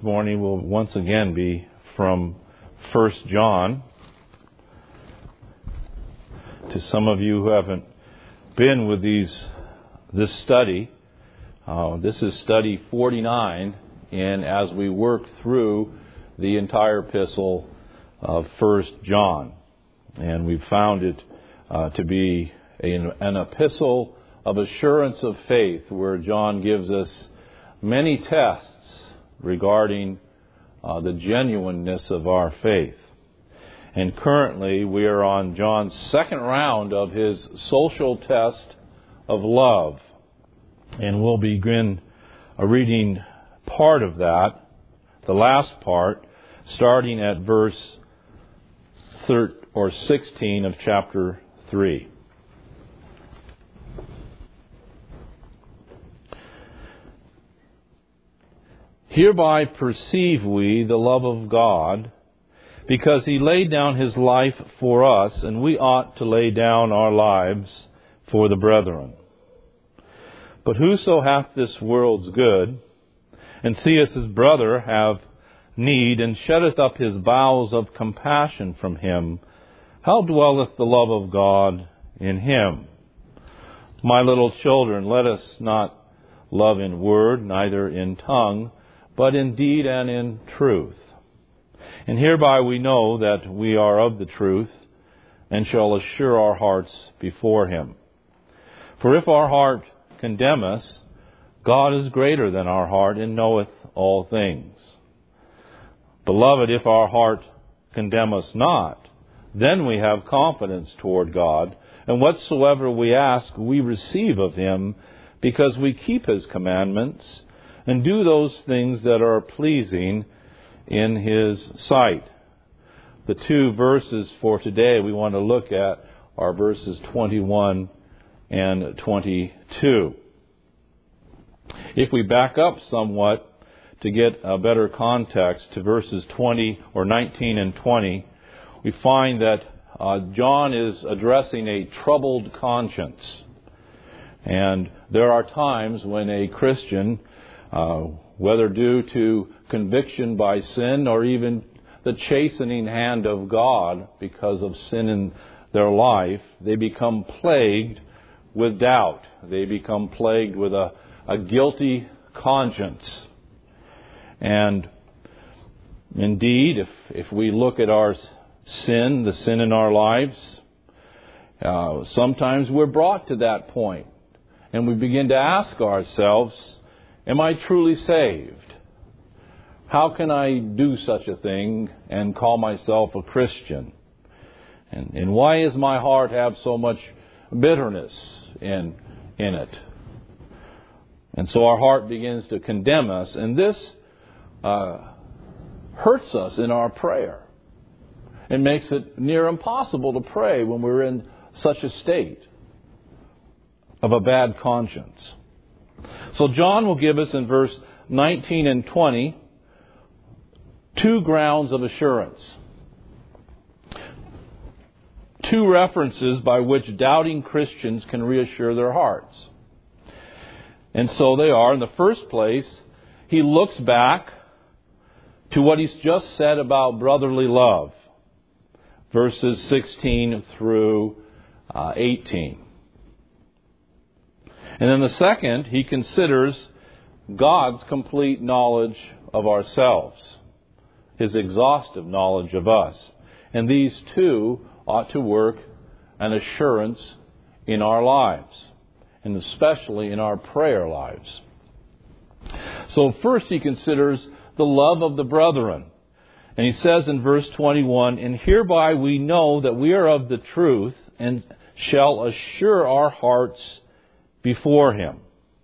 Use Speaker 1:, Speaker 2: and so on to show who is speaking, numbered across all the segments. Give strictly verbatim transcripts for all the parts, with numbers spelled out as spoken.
Speaker 1: morning will once again be from First John. To some of you who haven't been with these this study, uh, this is study forty-nine, and as we work through the entire epistle of First John, and we've found it uh, to be an, an epistle of assurance of faith, where John gives us many tests regarding uh, the genuineness of our faith. And currently we are on John's second round of his social test of love. And we'll begin uh, reading part of that, the last part, starting at verse thirteen or sixteen of chapter three. Hereby perceive we the love of God, because He laid down His life for us, and we ought to lay down our lives for the brethren. But whoso hath this world's good, and seeth his brother have need, and shutteth up his bowels of compassion from him, how dwelleth the love of God in him? My little children, let us not love in word, neither in tongue, but in deed and in truth. And hereby we know that we are of the truth, and shall assure our hearts before Him. For if our heart condemn us, God is greater than our heart, and knoweth all things. Beloved, if our heart condemn us not, then we have confidence toward God, and whatsoever we ask we receive of Him, because we keep His commandments, and do those things that are pleasing in His sight. The two verses for today we want to look at are verses twenty-one and twenty-two. If we back up somewhat to get a better context to verses twenty or nineteen and twenty, we find that uh, John is addressing a troubled conscience. And there are times when a Christian, uh, whether due to conviction by sin or even the chastening hand of God because of sin in their life, they become plagued with doubt. They become plagued with a, a guilty conscience. And indeed, if, if we look at our sin, the sin in our lives, uh, sometimes we're brought to that point, and we begin to ask ourselves, am I truly saved? How can I do such a thing and call myself a Christian? And, and why does my heart have so much bitterness in, in it? And so our heart begins to condemn us, and this uh, hurts us in our prayer. It makes it near impossible to pray when we're in such a state of a bad conscience. So John will give us in verse nineteen and twenty two grounds of assurance. Two references by which doubting Christians can reassure their hearts. And so they are, in the first place, he looks back to what he's just said about brotherly love. Verses sixteen through uh, eighteen. And then the second, he considers God's complete knowledge of ourselves, His exhaustive knowledge of us. And these two ought to work an assurance in our lives, and especially in our prayer lives. So first he considers the love of the brethren. And he says in verse twenty-one, and hereby we know that we are of the truth, and shall assure our hearts before Him.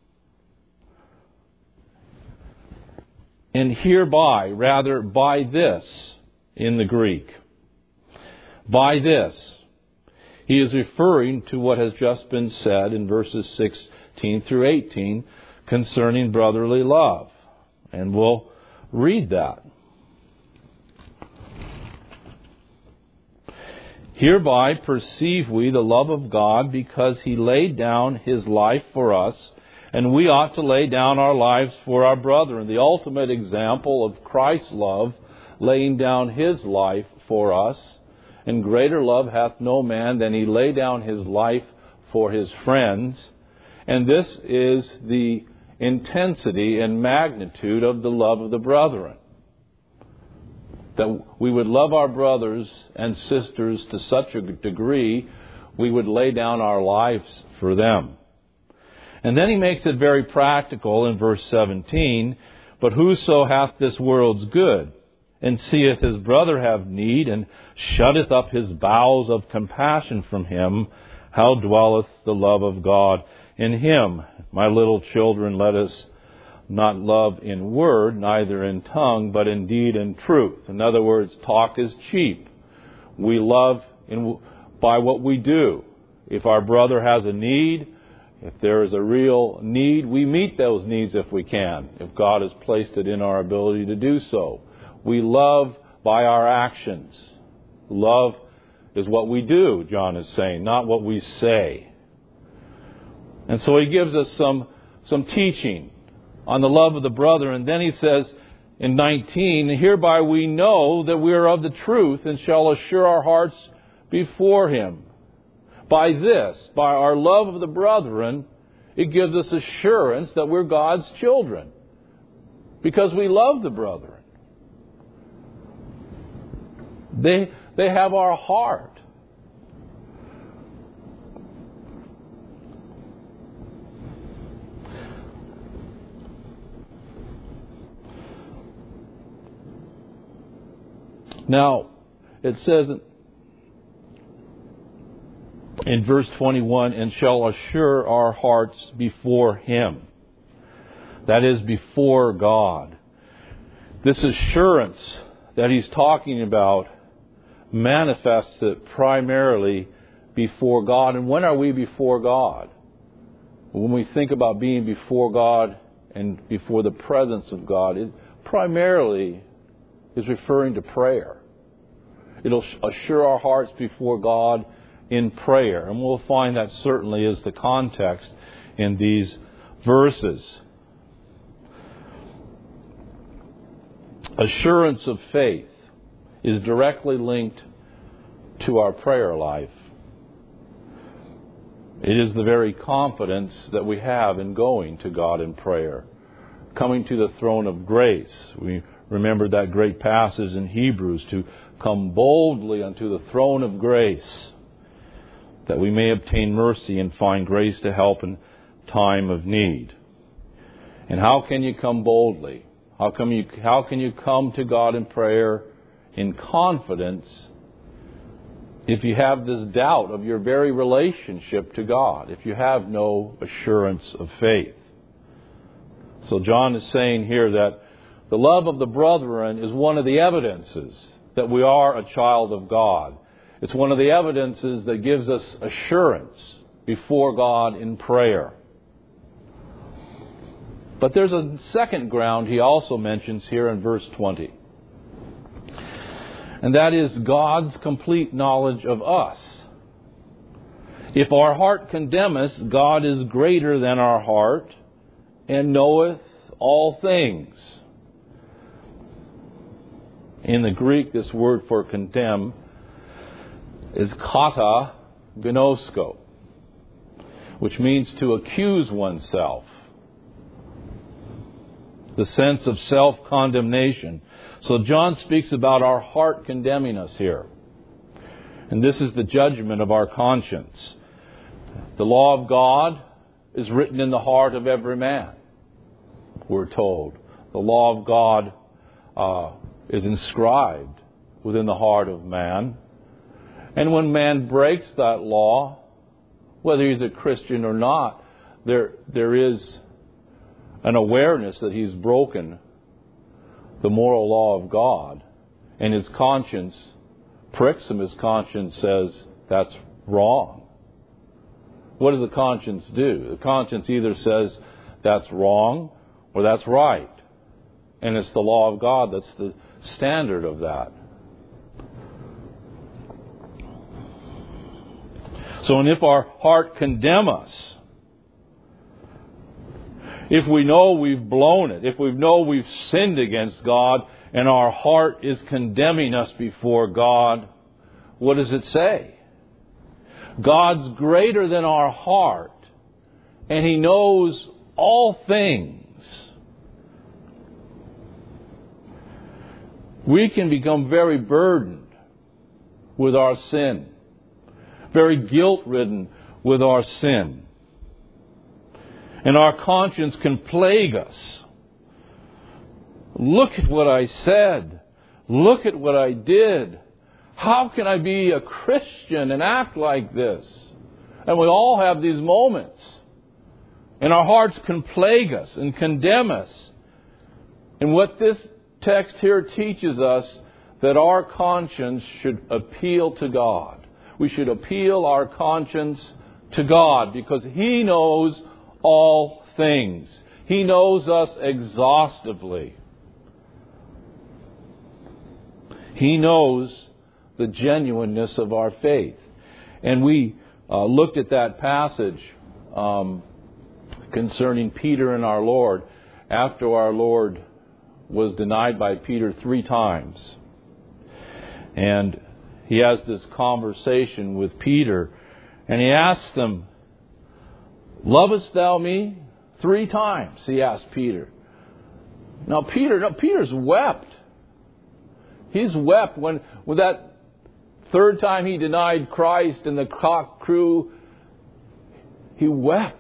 Speaker 1: And hereby, rather by this in the Greek. By this. He is referring to what has just been said in verses sixteen through eighteen concerning brotherly love. And we'll read that. Hereby perceive we the love of God, because He laid down His life for us, And we ought to lay down our lives for our brethren. The ultimate example of Christ's love, laying down His life for us. And greater love hath no man than he lay down his life for his friends. And this is the intensity and magnitude of the love of the brethren. That we would love our brothers and sisters to such a degree, we would lay down our lives for them. And then he makes it very practical in verse seventeen. But whoso hath this world's good, and seeth his brother have need, and shutteth up his bowels of compassion from him, how dwelleth the love of God in him? My little children, let us not love in word, neither in tongue, but in deed and truth. In other words, talk is cheap. We love in, by what we do. If our brother has a need, if there is a real need, we meet those needs if we can, if God has placed it in our ability to do so. We love by our actions. Love is what we do, John is saying, not what we say. And so he gives us some, some teaching on the love of the brother. And then he says in nineteen, hereby we know that we are of the truth and shall assure our hearts before Him. By this, by our love of the brethren, it gives us assurance that we're God's children. Because we love the brethren. They, they have our heart. Now, it says in verse twenty-one, and shall assure our hearts before Him. That is, before God. This assurance that he's talking about manifests it primarily before God. And when are we before God? When we think about being before God and before the presence of God, it primarily is referring to prayer. It'll assure our hearts before God in prayer. And we'll find that certainly is the context in these verses. Assurance of faith is directly linked to our prayer life. It is the very confidence that we have in going to God in prayer. Coming to the throne of grace. We remember that great passage in Hebrews, to come boldly unto the throne of grace, that we may obtain mercy and find grace to help in time of need. And how can you come boldly? How come you, how can you come to God in prayer in confidence if you have this doubt of your very relationship to God, if you have no assurance of faith? So John is saying here that the love of the brethren is one of the evidences that we are a child of God. It's one of the evidences that gives us assurance before God in prayer. But there's a second ground he also mentions here in verse twenty. And that is God's complete knowledge of us. If our heart condemn us, God is greater than our heart and knoweth all things. In the Greek, this word for condemn is kata gnosko, which means to accuse oneself. The sense of self-condemnation. So John speaks about our heart condemning us here. And this is the judgment of our conscience. The law of God is written in the heart of every man, we're told. The law of God uh, is inscribed within the heart of man. And when man breaks that law, whether he's a Christian or not, there there is an awareness that he's broken the moral law of God. And his conscience pricks him. His conscience says that's wrong. What does the conscience do? The conscience either says that's wrong or that's right. And it's the law of God that's the standard of that. So, and if our heart condemn us, If we know we've blown it, if we know we've sinned against God and our heart is condemning us before God, what does it say? God's greater than our heart, and He knows all things. We can become very burdened with our sin, very guilt-ridden with our sin. And our conscience can plague us. Look at what I said. Look at what I did. How can I be a Christian and act like this? And we all have these moments. And our hearts can plague us and condemn us. And what this text here teaches us, that our conscience should appeal to God. We should appeal our conscience to God because He knows all things. He knows us exhaustively. He knows the genuineness of our faith. And we uh, looked at that passage um, concerning Peter and our Lord after our Lord was denied by Peter three times. And He has this conversation with Peter, and He asks them, "Lovest thou me?" Three times He asked Peter. Now Peter, no, Peter's wept. He's wept when, when that third time he denied Christ and the cock crew. He wept.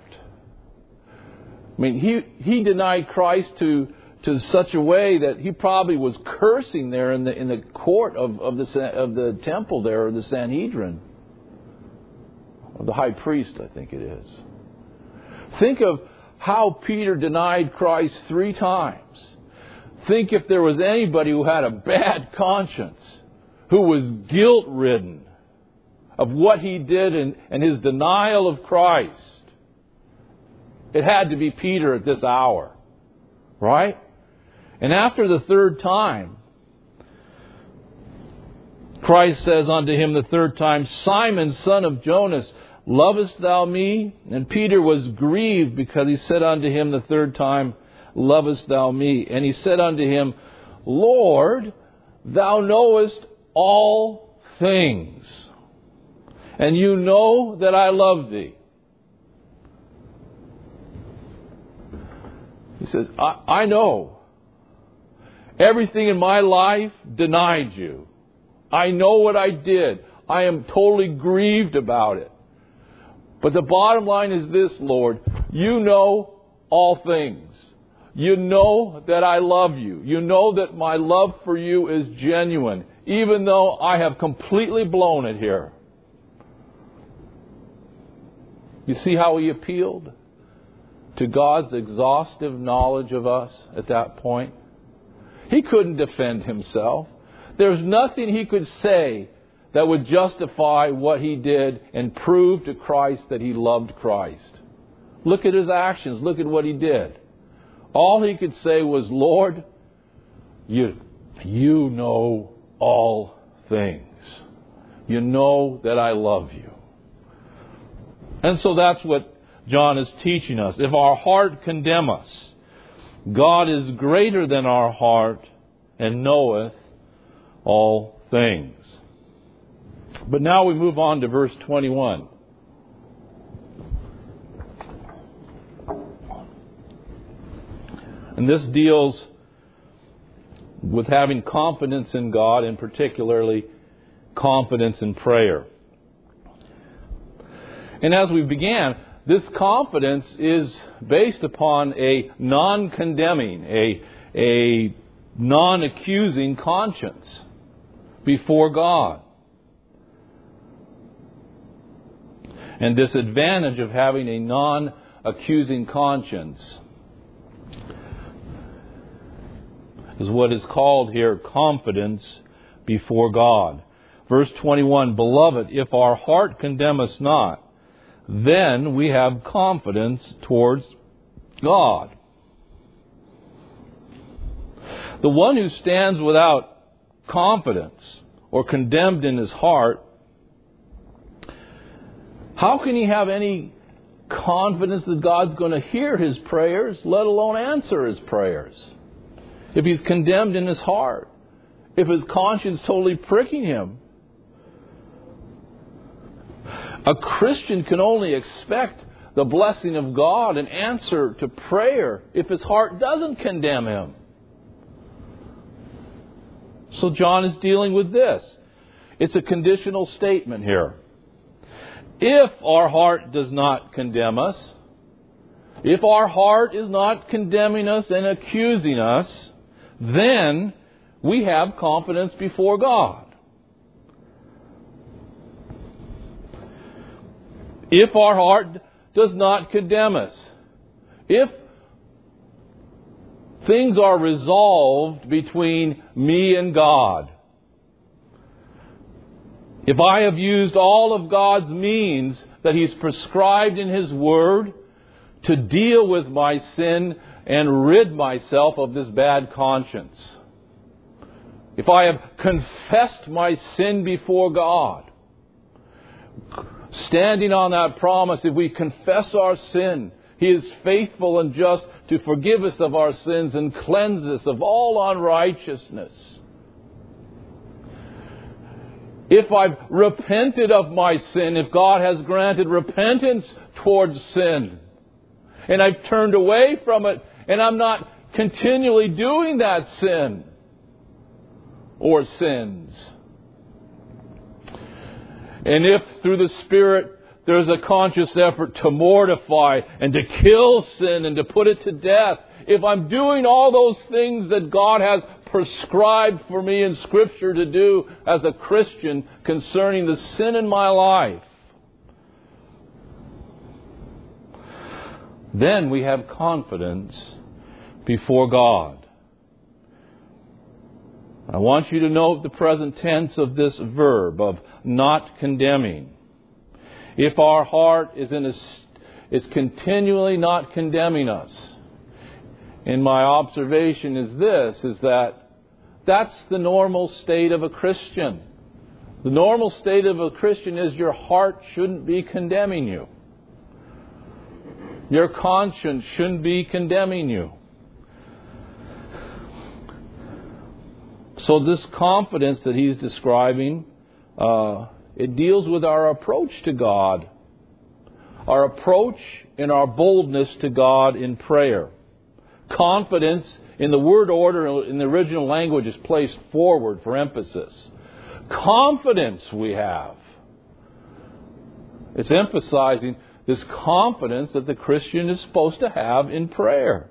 Speaker 1: I mean, he he denied Christ to to such a way that he probably was cursing there in the in the court of, of the of the temple there, or the Sanhedrin, of the high priest, I think it is. Think of how Peter denied Christ three times. Think if there was anybody who had a bad conscience, who was guilt-ridden of what he did and, and his denial of Christ. It had to be Peter at this hour. Right? And after the third time, Christ says unto him the third time, "Simon, son of Jonas, lovest thou me?" And Peter was grieved because he said unto him the third time, "Lovest thou me?" And he said unto him, "Lord, thou knowest all things, and you know that I love thee." He says, I, I know. Everything in my life denied you. I know what I did. I am totally grieved about it. But the bottom line is this, Lord. You know all things. You know that I love you. You know that my love for you is genuine, even though I have completely blown it here. You see how he appealed to God's exhaustive knowledge of us at that point? He couldn't defend himself. There's nothing he could say that would justify what he did and prove to Christ that he loved Christ. Look at his actions. Look at what he did. All he could say was, "Lord, you, you know all things. You know that I love you." And so that's what John is teaching us. If our heart condemn us, God is greater than our heart and knoweth all things. But now we move on to verse twenty-one. And this deals with having confidence in God, and particularly confidence in prayer. And as we began, this confidence is based upon a non-condemning, a, a non-accusing conscience before God. And this advantage of having a non-accusing conscience is what is called here confidence before God. Verse twenty-one, "Beloved, if our heart condemn us not, then we have confidence towards God." The one who stands without confidence or condemned in his heart, how can he have any confidence that God's going to hear his prayers, let alone answer his prayers. If he's condemned in his heart, if his conscience totally pricking him. A Christian can only expect the blessing of God and answer to prayer if his heart doesn't condemn him. So John is dealing with this. It's a conditional statement here. If our heart does not condemn us, if our heart is not condemning us and accusing us, then we have confidence before God. If our heart does not condemn us, if things are resolved between me and God, if I have used all of God's means that He's prescribed in His Word to deal with my sin and rid myself of this bad conscience, if I have confessed my sin before God, standing on that promise, if we confess our sin, He is faithful and just to forgive us of our sins and cleanse us of all unrighteousness. If I've repented of my sin, if God has granted repentance towards sin, and I've turned away from it, and I'm not continually doing that sin or sins, and if through the Spirit there's a conscious effort to mortify and to kill sin and to put it to death, if I'm doing all those things that God has prescribed for me in Scripture to do as a Christian concerning the sin in my life, then we have confidence before God. I want you to note the present tense of this verb of not condemning. If our heart is in a, is continually not condemning us, and my observation is this, is that that's the normal state of a Christian. The normal state of a Christian is your heart shouldn't be condemning you. Your conscience shouldn't be condemning you. So this confidence that he's describing, uh, it deals with our approach to God. Our approach and our boldness to God in prayer. Confidence in the word order in the original language is placed forward for emphasis. Confidence we have. It's emphasizing this confidence that the Christian is supposed to have in prayer.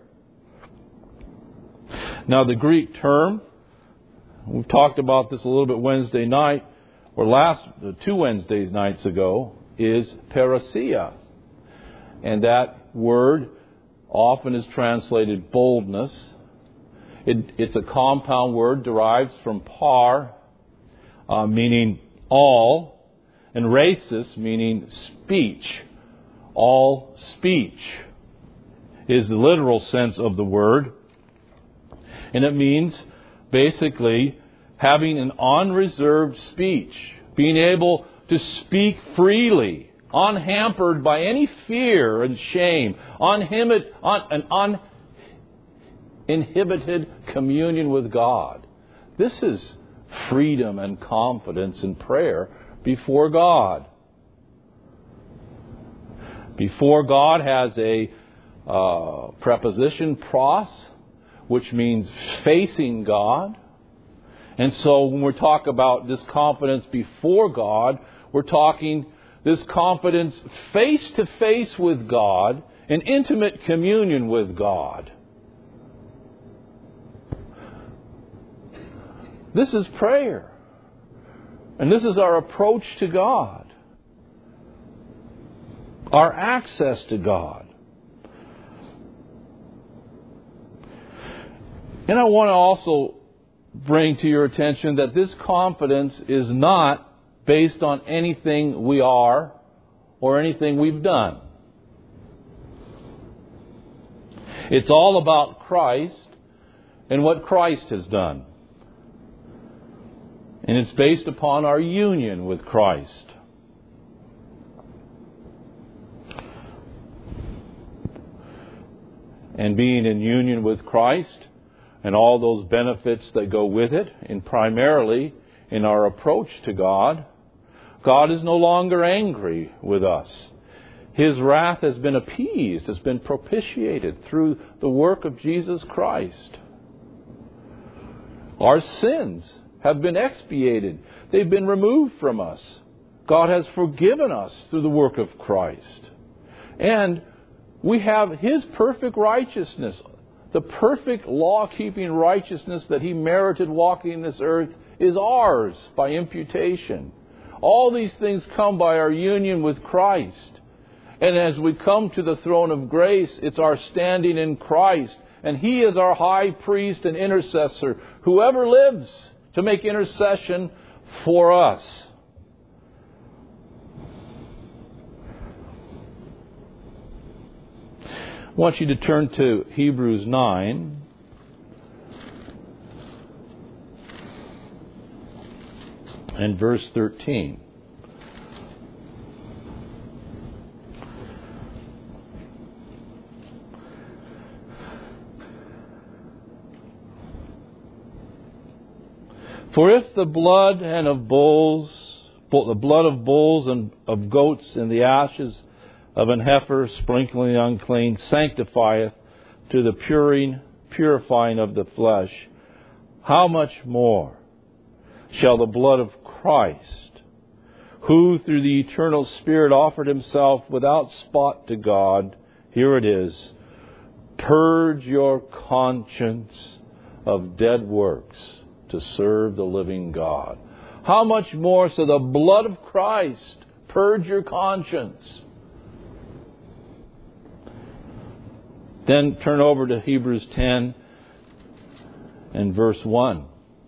Speaker 1: Now the Greek term, we've talked about this a little bit Wednesday night, or last two Wednesdays nights ago, is parousia. And that word often is translated boldness. It, it's a compound word derived from par, uh, meaning all, and rhesis, meaning speech. All speech is the literal sense of the word. And it means basically having an unreserved speech, being able to speak freely, unhampered by any fear and shame, uninhibited, an uninhibited communion with God. This is freedom and confidence in prayer before God. Before God has a uh, preposition, pros, which means facing God. And so when we talk about this confidence before God, we're talking this confidence face to face with God, an intimate communion with God. This is prayer. And this is our approach to God. Our access to God. And I want to also bring to your attention that this confidence is not based on anything we are or anything we've done. It's all about Christ and what Christ has done. And it's based upon our union with Christ. and being in union with Christ and all those benefits that go with it, and primarily in our approach to God, God is no longer angry with us. His wrath has been appeased, has been propitiated through the work of Jesus Christ. Our sins have been expiated. They've been removed from us. God has forgiven us through the work of Christ. And we have His perfect righteousness. The perfect law-keeping righteousness that He merited walking this earth is ours by imputation. All these things come by our union with Christ. And as we come to the throne of grace, it's our standing in Christ. And He is our high priest and intercessor, whoever lives to make intercession for us. I want you to turn to Hebrews nine. And verse thirteen. For if the blood and of bulls, the blood of bulls and of goats and the ashes of an heifer sprinkling the unclean sanctifieth to the puring, purifying of the flesh, how much more shall the blood of Christ, who through the eternal Spirit offered Himself without spot to God, here it is, purge your conscience of dead works to serve the living God. How much more shall the blood of Christ purge your conscience? Then turn over to Hebrews ten and verse one.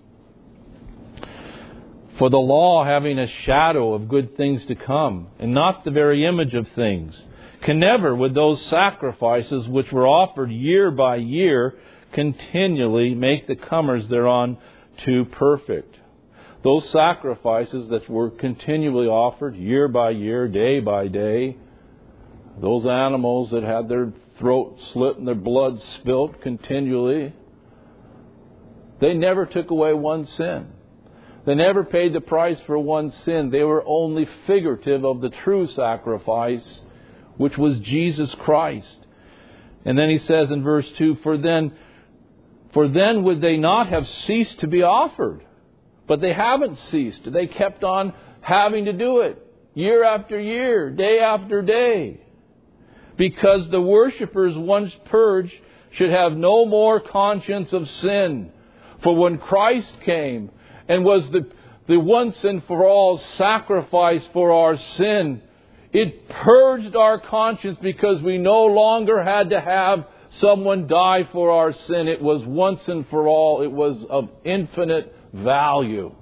Speaker 1: For the law, having a shadow of good things to come, and not the very image of things, can never, with those sacrifices which were offered year by year, continually make the comers thereon to perfect. Those sacrifices that were continually offered year by year, day by day, those animals that had their throat slit and their blood spilt continually, they never took away one sin. They never paid the price for one sin. They were only figurative of the true sacrifice, which was Jesus Christ. And then he says in verse two, For then, for then would they not have ceased to be offered? But they haven't ceased. They kept on having to do it year after year, day after day. Because the worshippers once purged should have no more conscience of sin. For when Christ came and was the, the once and for all sacrifice for our sin, it purged our conscience because we no longer had to have someone die for our sin. It was once and for all. It was of infinite value.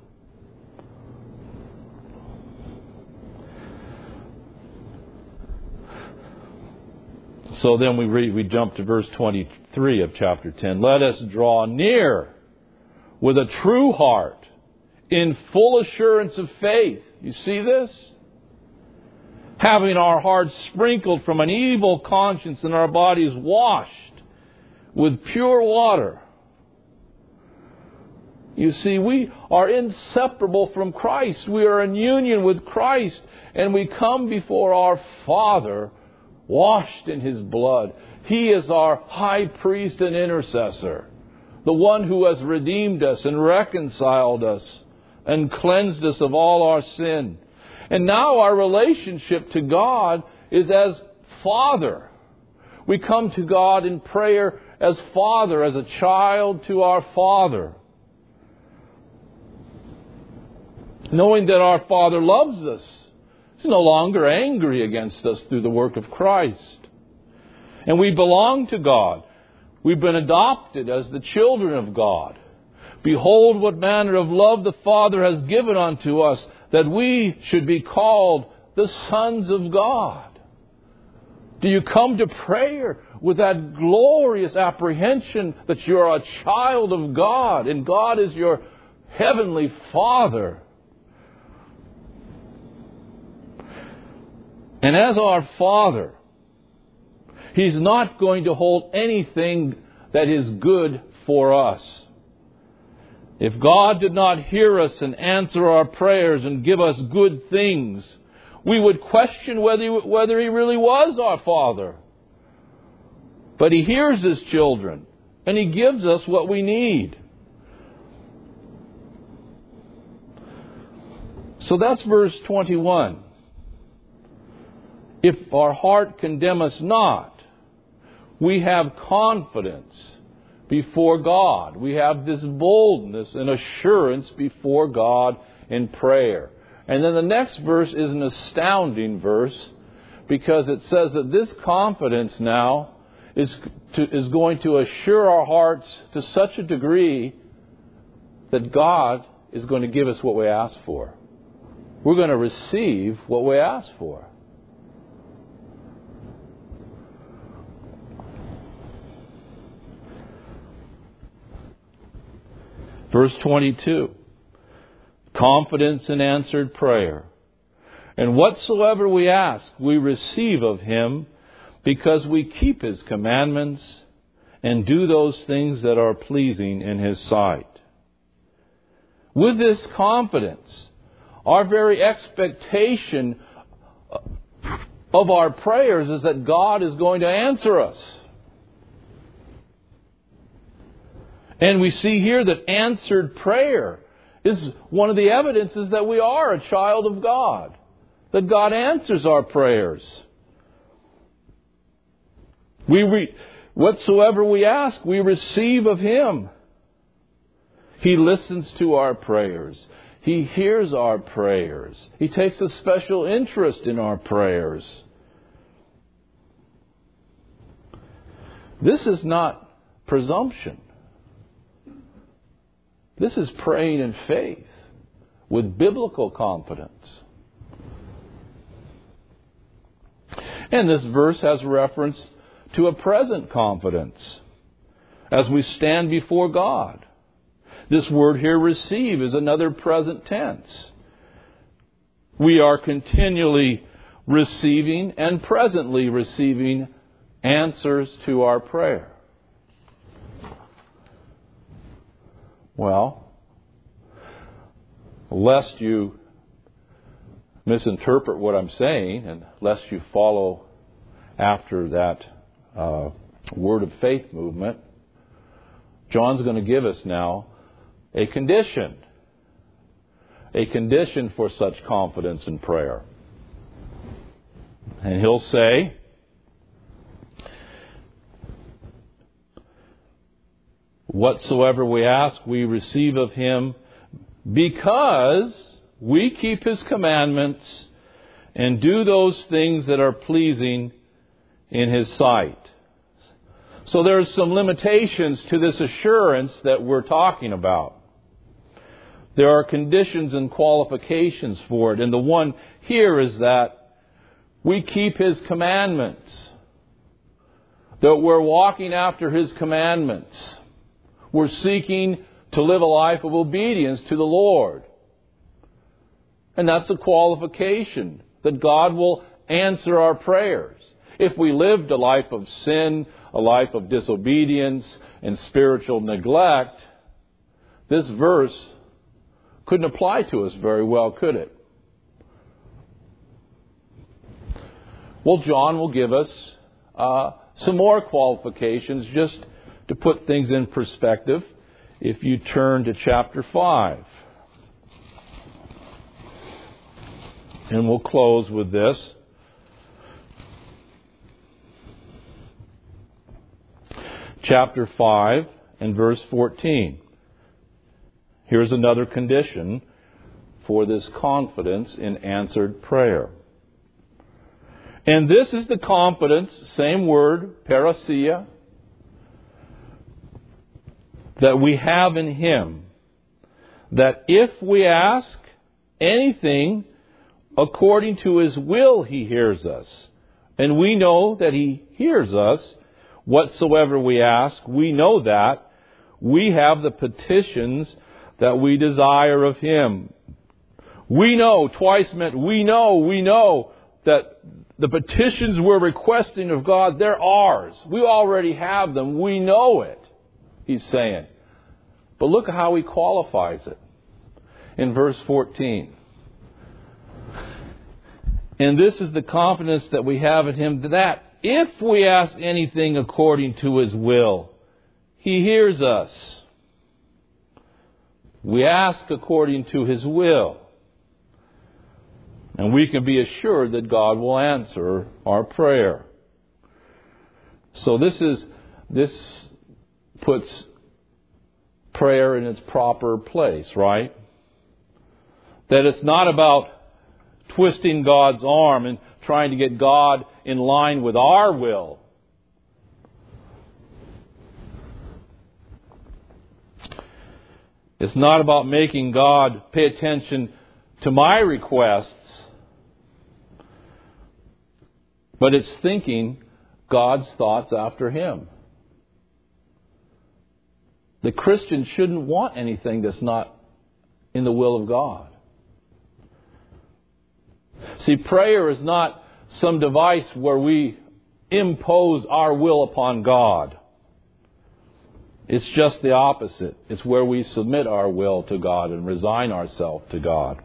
Speaker 1: So then we read, we jump to verse twenty-three of chapter ten. Let us draw near with a true heart in full assurance of faith. You see this? Having our hearts sprinkled from an evil conscience and our bodies washed with pure water. You see, we are inseparable from Christ. We are in union with Christ. And we come before our Father washed in His blood. He is our high priest and intercessor. The one who has redeemed us and reconciled us and cleansed us of all our sin. And now our relationship to God is as Father. We come to God in prayer as Father, as a child to our Father. Knowing that our Father loves us. He's no longer angry against us through the work of Christ. And we belong to God. We've been adopted as the children of God. Behold what manner of love the Father has given unto us, that we should be called the sons of God. Do you come to prayer with that glorious apprehension that you're a child of God and God is your heavenly Father? And as our Father, He's not going to hold anything that is good for us. If God did not hear us and answer our prayers and give us good things, we would question whether he, whether He really was our Father. But He hears His children, and He gives us what we need. So that's verse twenty-one. If our heart condemn us not, we have confidence before God. We have this boldness and assurance before God in prayer. And then the next verse is an astounding verse, because it says that this confidence now is to, is going to assure our hearts to such a degree that God is going to give us what we ask for. We're going to receive what we ask for. Verse twenty-two. Confidence in answered prayer. And whatsoever we ask, we receive of Him, because we keep His commandments and do those things that are pleasing in His sight. With this confidence, our very expectation of our prayers is that God is going to answer us. And we see here that answered prayer is one of the evidences that we are a child of God. That God answers our prayers. We re- whatsoever we ask, we receive of Him. He listens to our prayers. He hears our prayers. He takes a special interest in our prayers. This is not presumption. This is praying in faith with biblical confidence. And this verse has reference to a present confidence as we stand before God. This word here, receive, is another present tense. We are continually receiving and presently receiving answers to our prayer. Well, lest you misinterpret what I'm saying, and lest you follow after that uh, word of faith movement, John's going to give us now a condition. A condition for such confidence in prayer. And he'll say, whatsoever we ask, we receive of Him, because we keep His commandments and do those things that are pleasing in His sight. So there's some limitations to this assurance that we're talking about. There are conditions and qualifications for it. And the one here is that we keep His commandments. That we're walking after His commandments. We're seeking to live a life of obedience to the Lord. And that's a qualification that God will answer our prayers. If we lived a life of sin, a life of disobedience and spiritual neglect, this verse couldn't apply to us very well, could it? Well, John will give us uh, some more qualifications just to put things in perspective. If you turn to chapter five. And we'll close with this. Chapter five and verse fourteen. Here's another condition for this confidence in answered prayer. And this is the confidence, same word, parousia, that we have in Him, that if we ask anything according to His will, He hears us. And we know that He hears us. Whatsoever we ask, we know that. We have the petitions that we desire of Him. We know, twice meant we know, we know that the petitions we're requesting of God, they're ours. We already have them. We know it, He's saying. But look at how He qualifies it in verse fourteen. And this is the confidence that we have in Him, that if we ask anything according to His will, He hears us. We ask according to His will. And we can be assured that God will answer our prayer. So this is this puts prayer in its proper place, right? That it's not about twisting God's arm and trying to get God in line with our will. It's not about making God pay attention to my requests, but it's thinking God's thoughts after Him. The Christian shouldn't want anything that's not in the will of God. See, prayer is not some device where we impose our will upon God. It's just the opposite. It's where we submit our will to God and resign ourselves to God.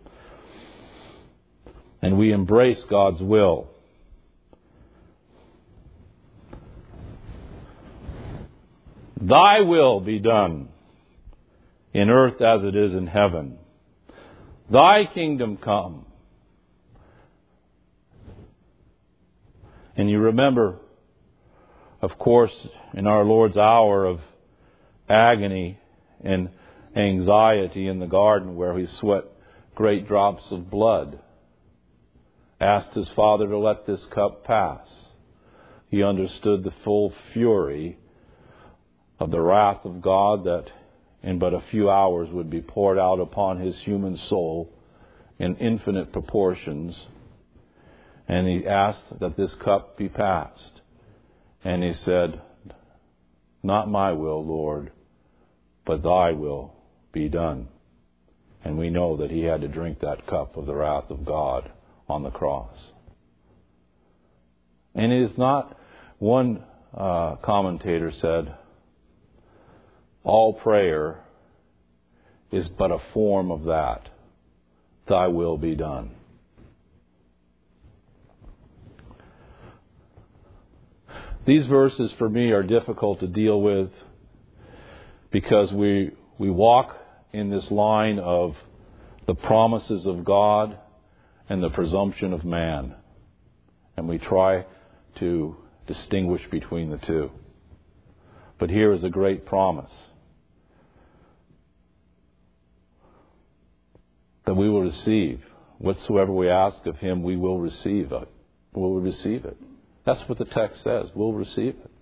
Speaker 1: And we embrace God's will. Thy will be done in earth as it is in heaven. Thy kingdom come. And you remember, of course, in our Lord's hour of agony and anxiety in the garden where He sweat great drops of blood, asked His Father to let this cup pass. He understood the full fury of the wrath of God that in but a few hours would be poured out upon His human soul in infinite proportions. And He asked that this cup be passed. And He said, not my will, Lord, but Thy will be done. And we know that He had to drink that cup of the wrath of God on the cross. And it is not, one uh, commentator said, all prayer is but a form of that. Thy will be done. These verses for me are difficult to deal with because we we walk in this line of the promises of God and the presumption of man. And we try to distinguish between the two. But here is a great promise that we will receive. Whatsoever we ask of Him, we will receive it. We will receive it. That's what the text says. We'll receive it.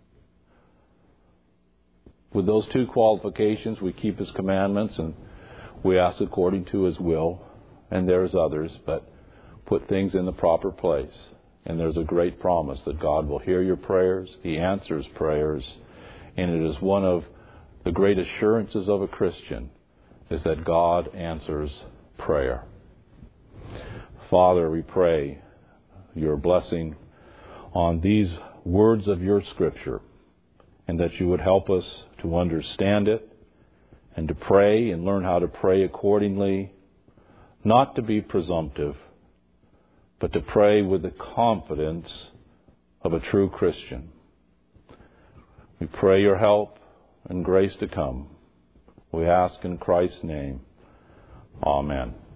Speaker 1: With those two qualifications, we keep His commandments and we ask according to His will. And there's others, but put things in the proper place. And there's a great promise that God will hear your prayers. He answers prayers. And it is one of the great assurances of a Christian is that God answers prayer. Father, we pray your blessing on these words of your Scripture, and that you would help us to understand it and to pray and learn how to pray accordingly, not to be presumptive, but to pray with the confidence of a true Christian. We pray your help and grace to come. We ask in Christ's name. Amen.